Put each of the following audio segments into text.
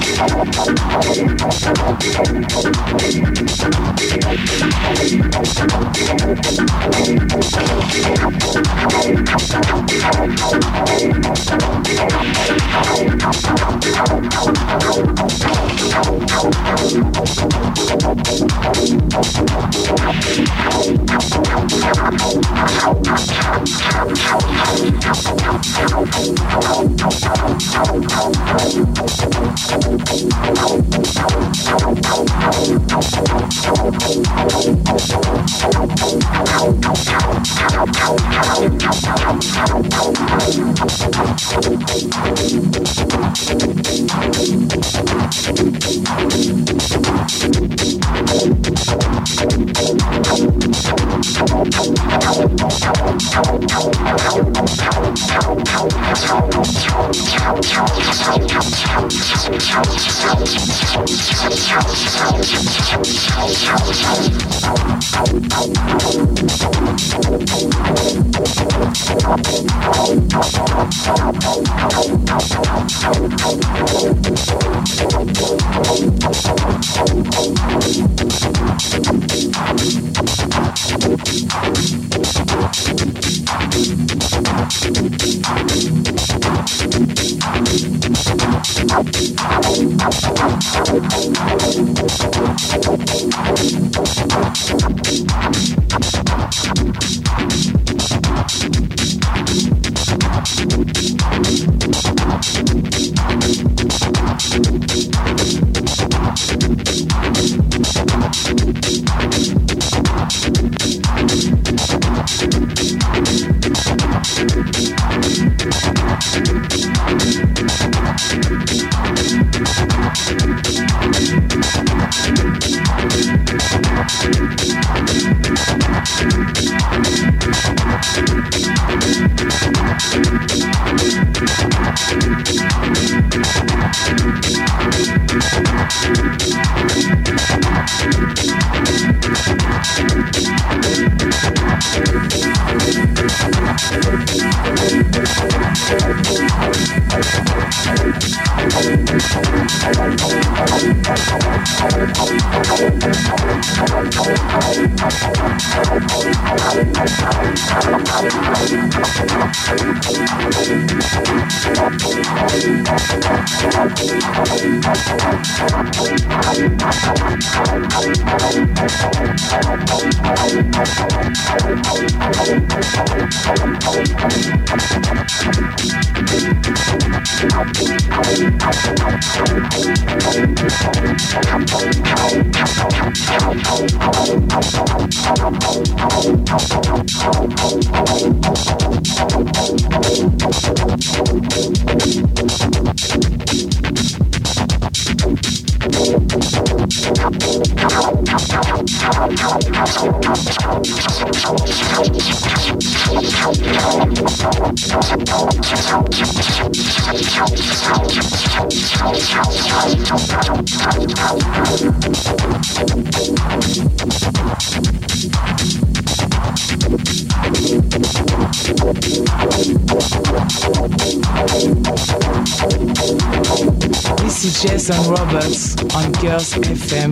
This is Jason Roberts on Girls FM.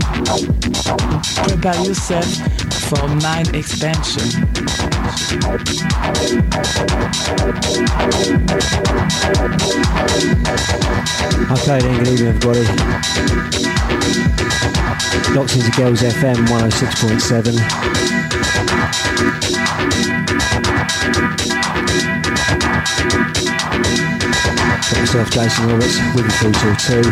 Prepare yourself for mind expansion. Okay then, good evening everybody. Locked into Girls FM 106.7. Got myself Jason Roberts with you through till 2.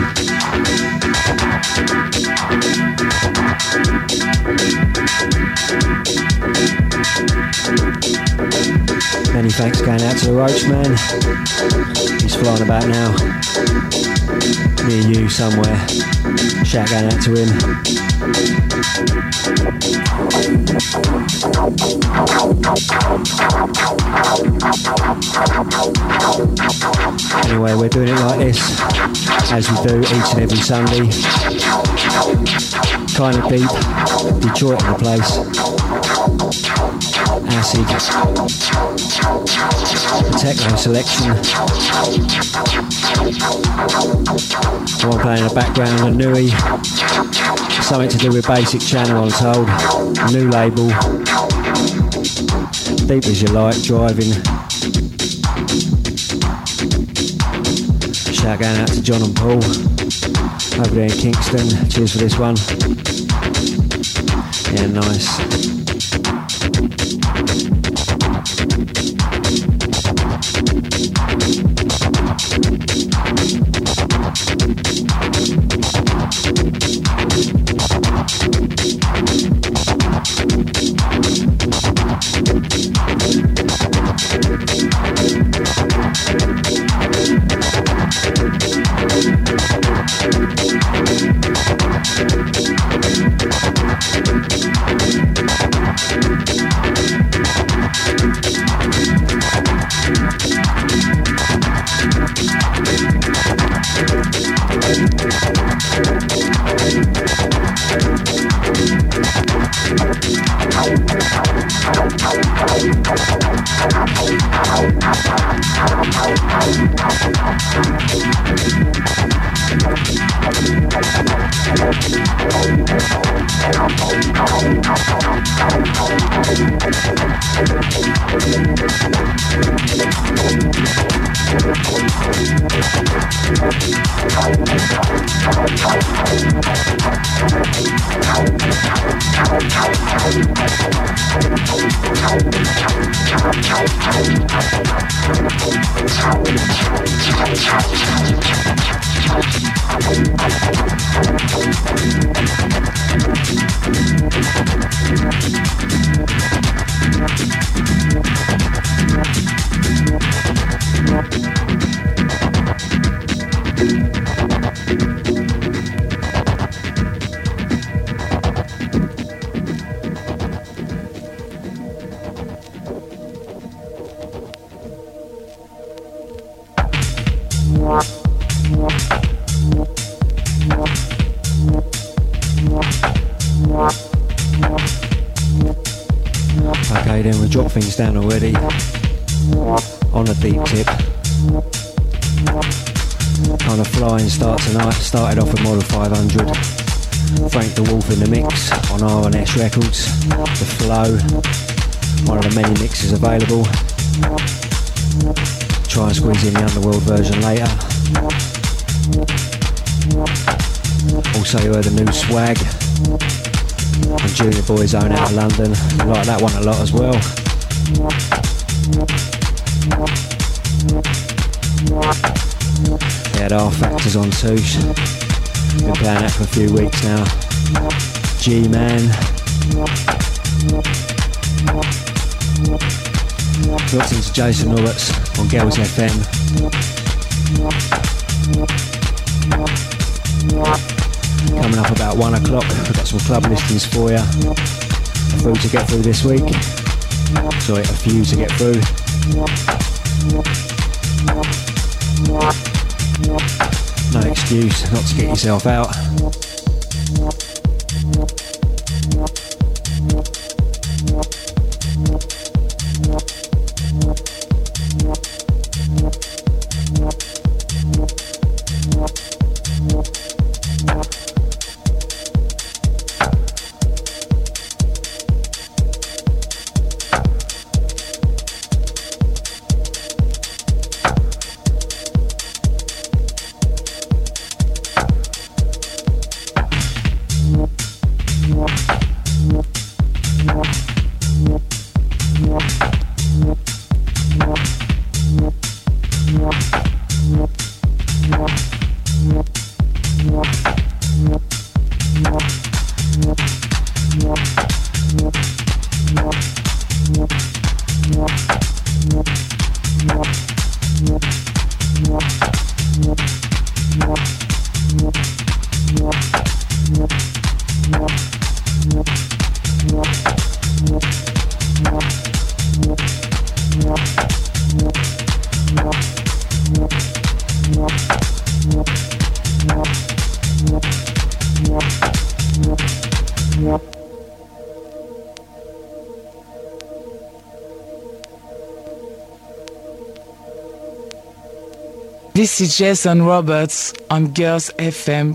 Many thanks going out to the Roach Man. He's flying about now, near you somewhere. Shout going out to him. Anyway, we're doing it like this, as we do each and every Sunday. Kind of deep, Detroit in the place. Acid, the techno selection. One playing in the background, a newie, something to do with Basic Channel, I'm told. New label, deep as you like, driving. Shout going out to John and Paul over there in Kingston. Cheers for this one. Yeah, nice. Okay, then we'll drop things down already on a deep tip. On a flying start tonight, started off with Model 500. Frank the Wolf in the mix on R&S Records. The Flow, one of the many mixes available. Try and squeeze in the Underworld version later. Also you heard a new Swag and Junior Boy's Own out of London. I like that one a lot as well. They had R Factors on too. Been playing that for a few weeks now. G-Man. Locked into Jason Roberts on Girls FM. Coming up about 1 o'clock, we've got some club listings for you. A few to get through this week. Sorry, a few to get through. No excuse not to get yourself out. This is Jason Roberts on Girls FM.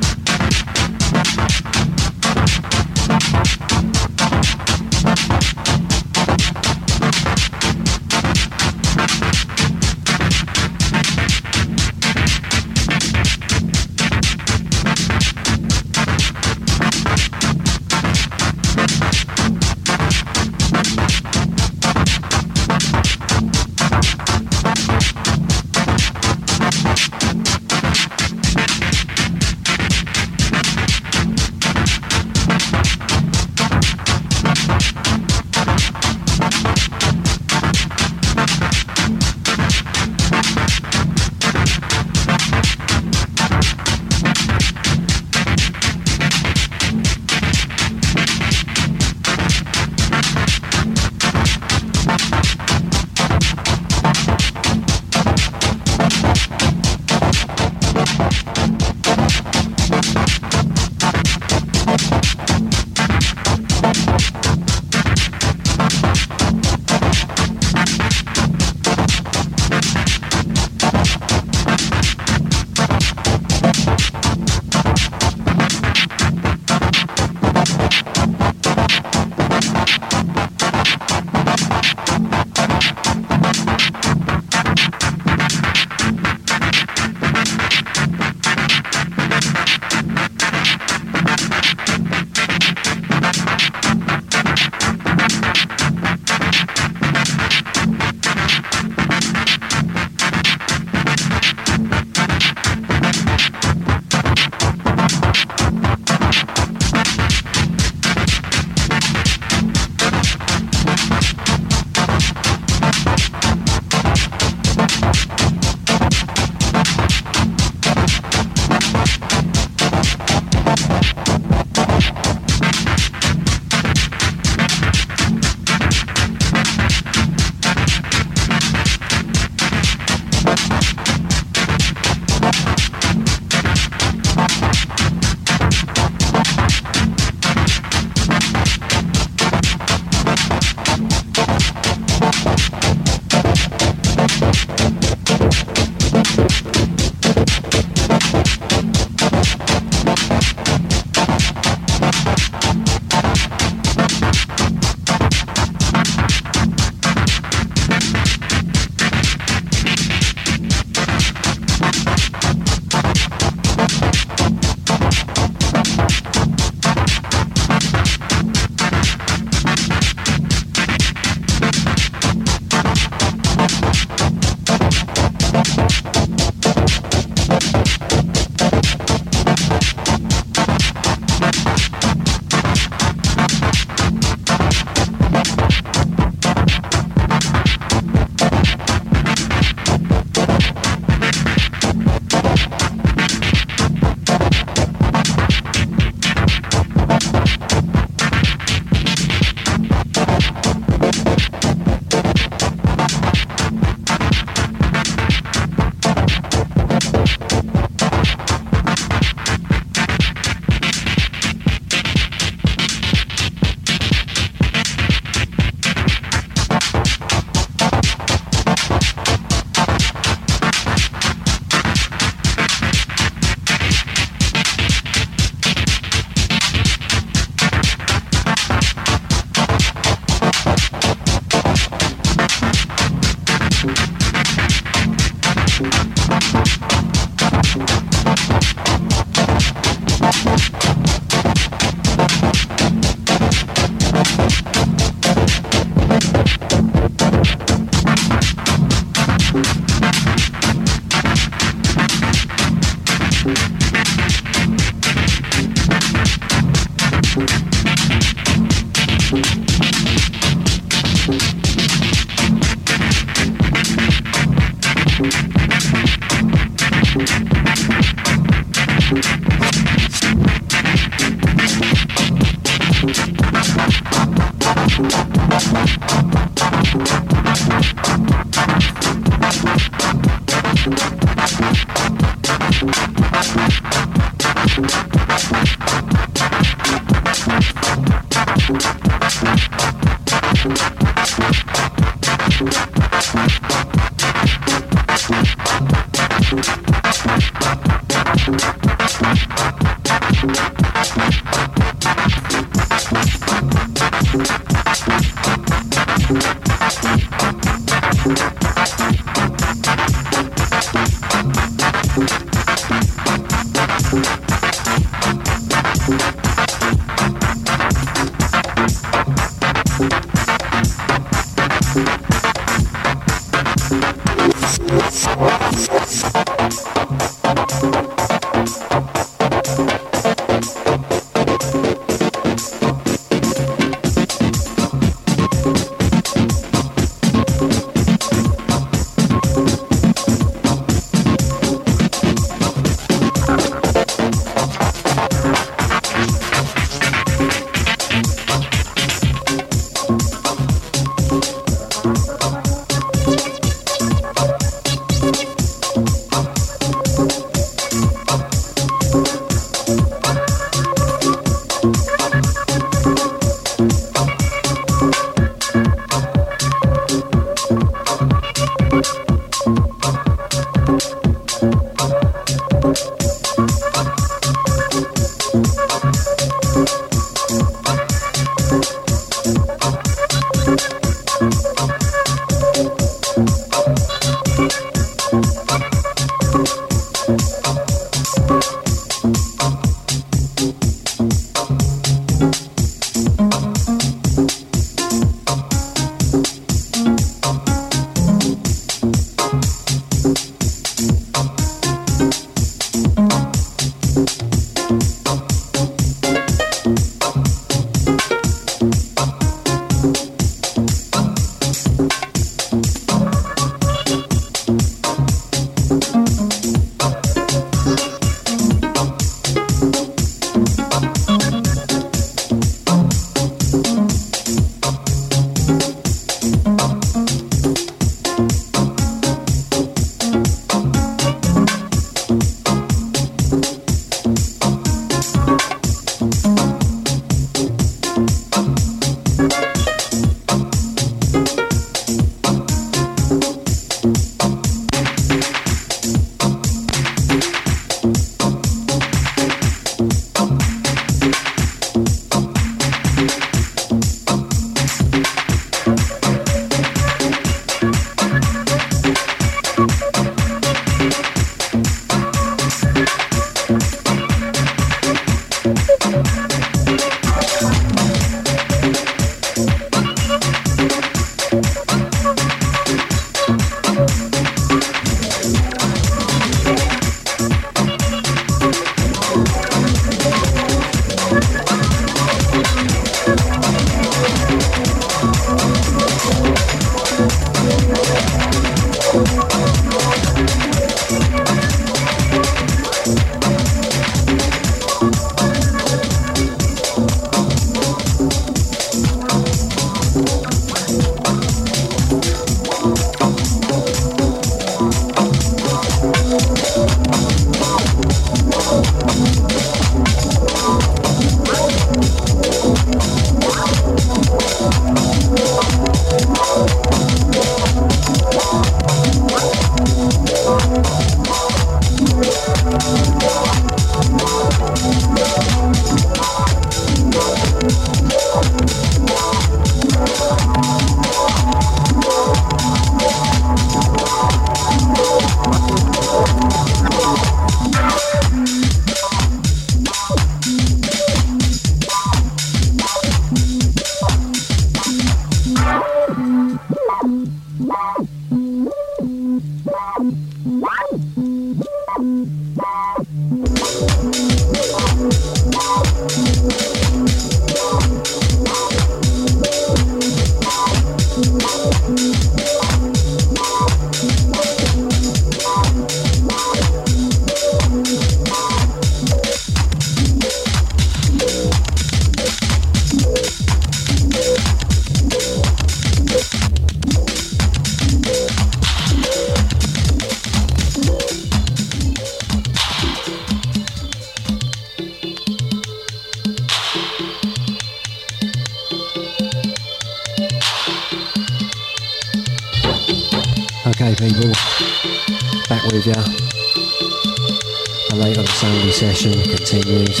people. Back with ya. The late on the Sunday session continues.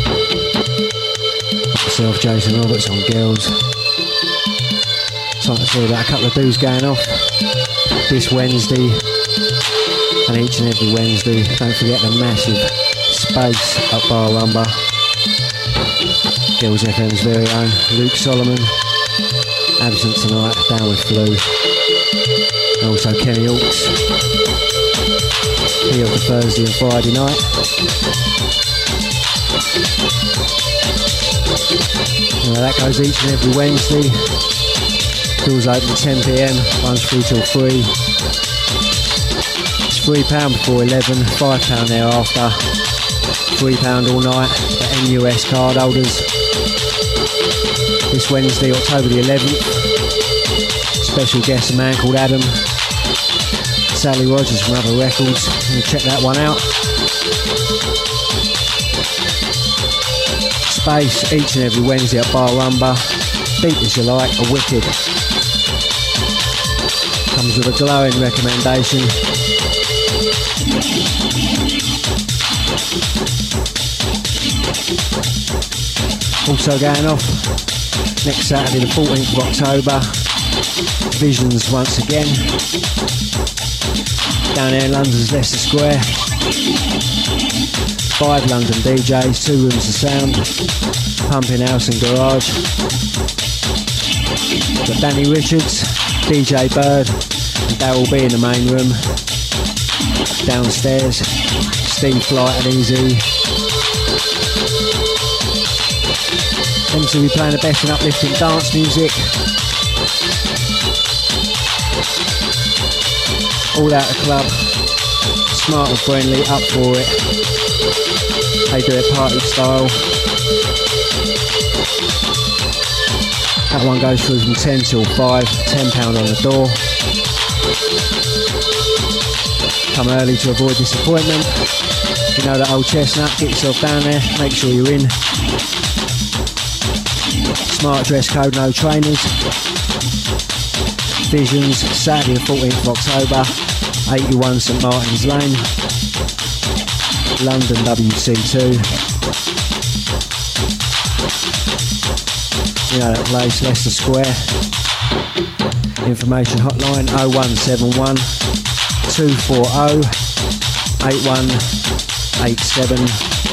Myself, Jason Roberts on Girls. Time to see about a couple of dudes going off this Wednesday and each and every Wednesday. Don't forget the massive space at Bar Rumba. Girls FM's very own Luke Solomon. Absent tonight, down with flu. And also Kenny Hawks. Here for Thursday and Friday night. That goes each and every Wednesday. Doors open at 10 PM, runs through till 3. It's £3 before 11, £5 thereafter. £3 all night for NUS card holders. This Wednesday, October the 11th. Special guest, a man called Adam. Sally Rogers from Other Records. You check that one out. Space each and every Wednesday at Bar Rumba. Deep as you like, a wicked. Comes with a glowing recommendation. Also going off next Saturday the 14th of October. Visions once again. Down here in London's Leicester Square. 5 London DJs, 2 rooms of sound, pumping house and garage. Got Danny Richards, DJ Bird and Daryl B in the main room. Downstairs, Steve Flight and Easy. Them to be playing the best and uplifting dance music. All out the club, smart and friendly, up for it. They do it party style. That one goes through from 10 till 5, £10 on the door. Come early to avoid disappointment. You know that old chestnut, get yourself down there, make sure you're in. Smart dress code, no trainers. Visions, Saturday the 14th of October, 81 St Martin's Lane, London WC2. You know that place, Leicester Square. Information hotline 0171 240 8187.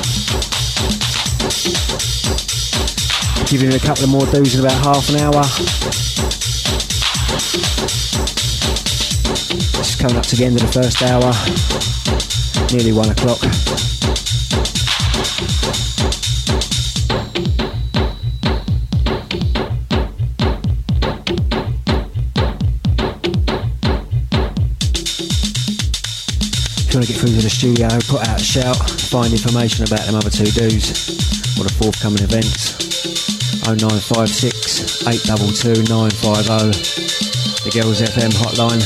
Giving you a couple of more dues in about half an hour. Just coming up to the end of the first hour. Nearly 1 o'clock. If you want to get through to the studio, put out a shout, find information about them other 2 dudes or the forthcoming events. 0956 822 950, the Girls FM hotline.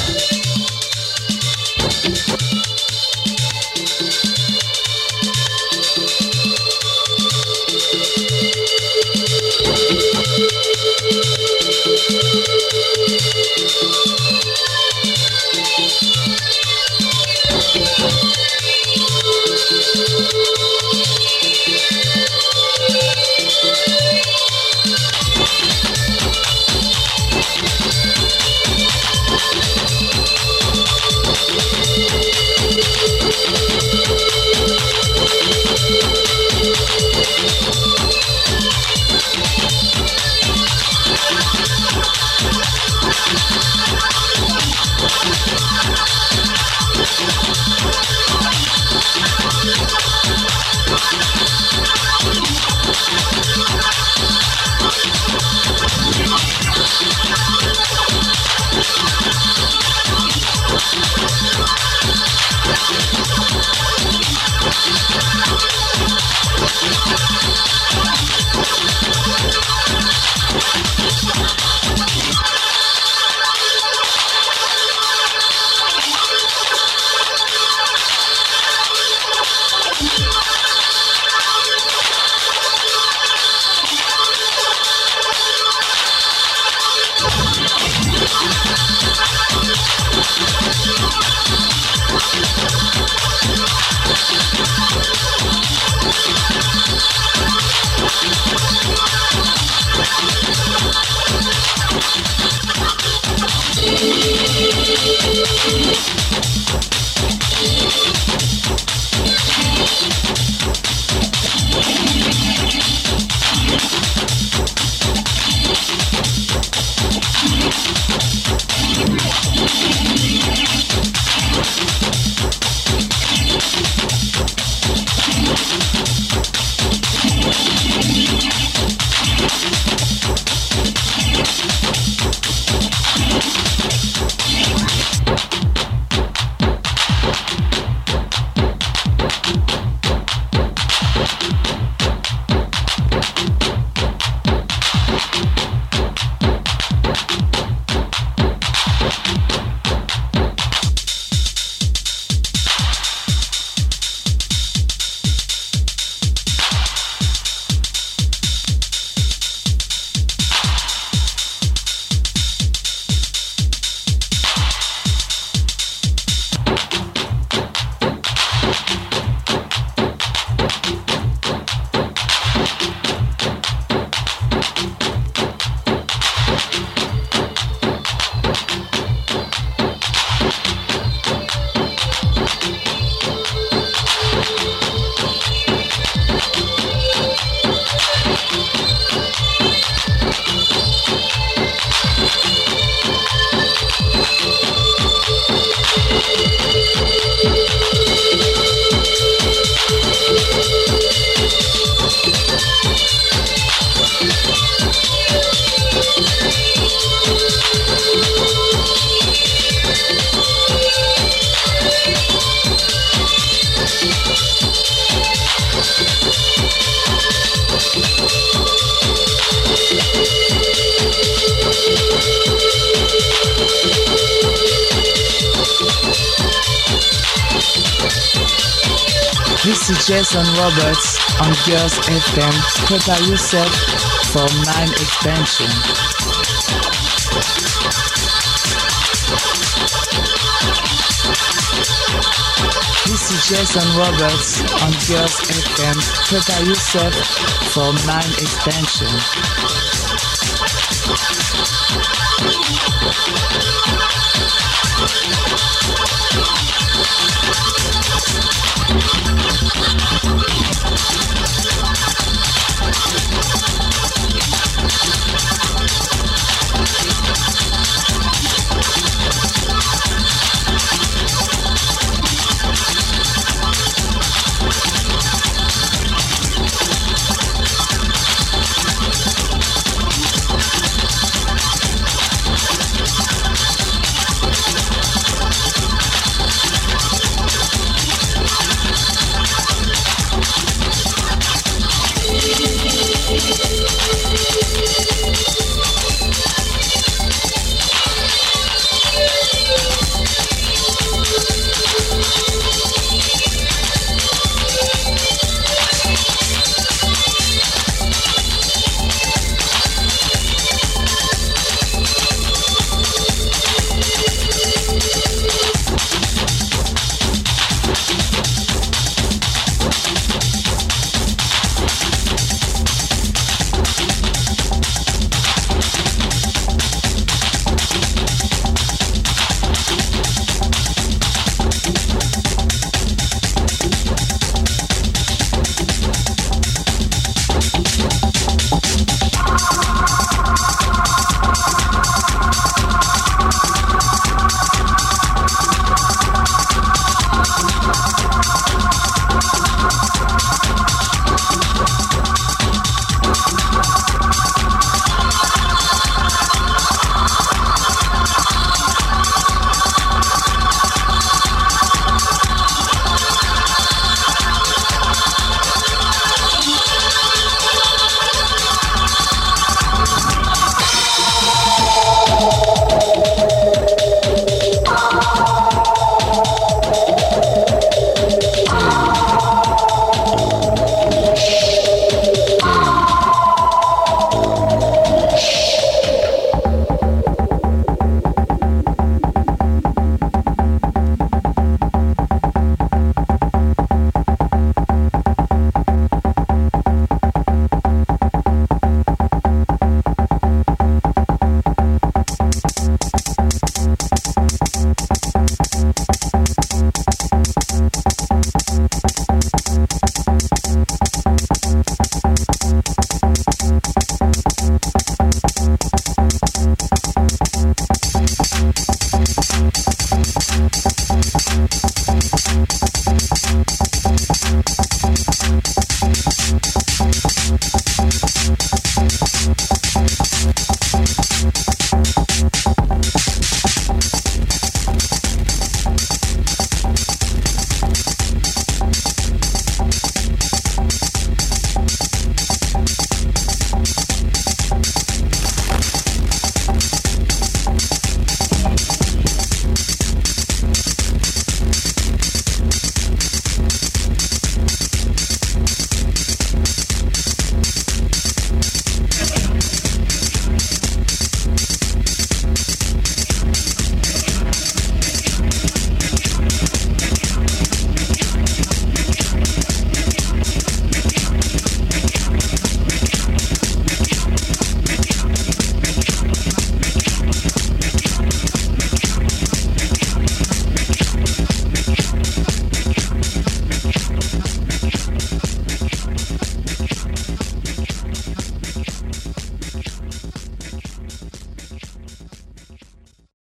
This is Jason Roberts on Girls FM. Prepare yourself for mind expansion. This is Jason Roberts on Girls FM. Prepare yourself for mind expansion.